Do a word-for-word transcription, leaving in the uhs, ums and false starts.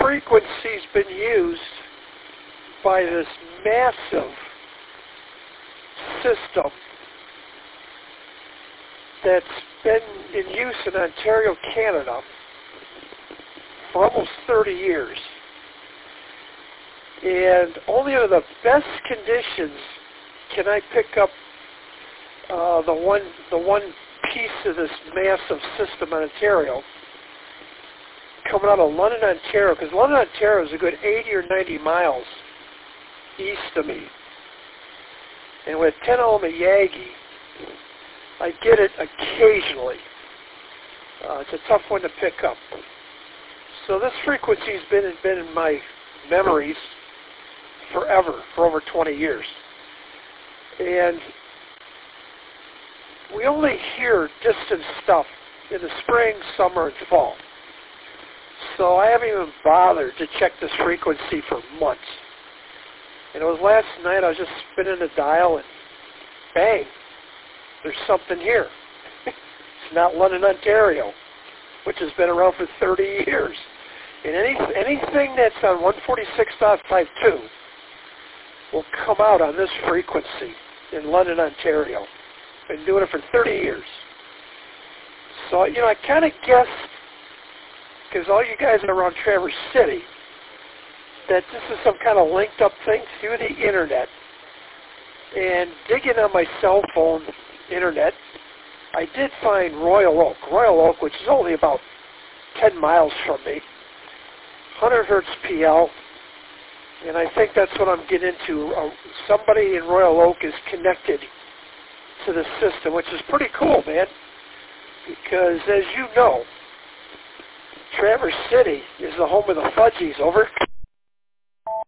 frequency's been used by this massive system that's been in use in Ontario, Canada for almost thirty years. And only under the best conditions can I pick up uh, the one the one piece of this massive system in Ontario coming out of London, Ontario, because London, Ontario is a good eighty or ninety miles east of me. And with ten ohm Yagi, I get it occasionally. Uh, it's a tough one to pick up. So this frequency's been been in my memories forever, for over twenty years. And we only hear distant stuff in the spring, summer, and fall. So I haven't even bothered to check this frequency for months. And it was last night I was just spinning the dial and bang, there's something here. It's not London, Ontario, which has been around for thirty years. And any, anything that's on one forty-six point five two will come out on this frequency in London, Ontario. Been doing it for thirty years. So, you know, I kind of guessed, because all you guys are around Traverse City, that this is some kind of linked up thing through the internet. And digging on my cell phone internet, I did find Royal Oak. Royal Oak, which is only about ten miles from me, one hundred hertz P L, and I think that's what I'm getting into. Uh, somebody in Royal Oak is connected to the system, which is pretty cool, man, because as you know, Traverse City is the home of the Fudgies, over.